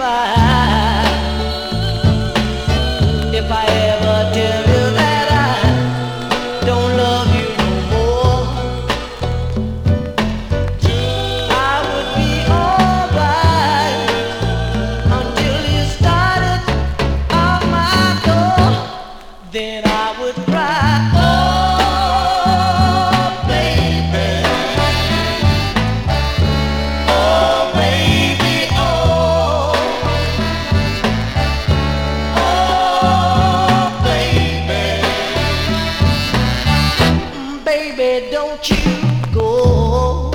if I ever tell you that I don't love you no more, I would be alright until you started on my door. Then I would cry, oh baby, oh baby, oh, oh baby, baby, don't you go.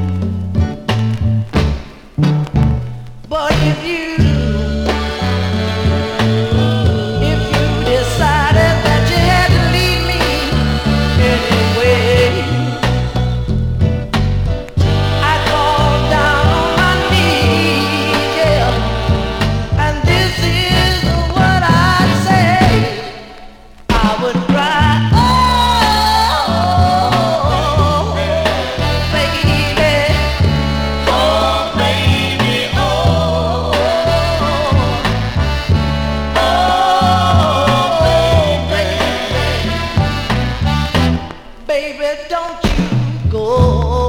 But if you decided that you had to leave me anyway, I fall down on my knees, yeah, and this is what I'd say. I would cry, oh baby, oh baby, oh, oh baby, baby, don't you go.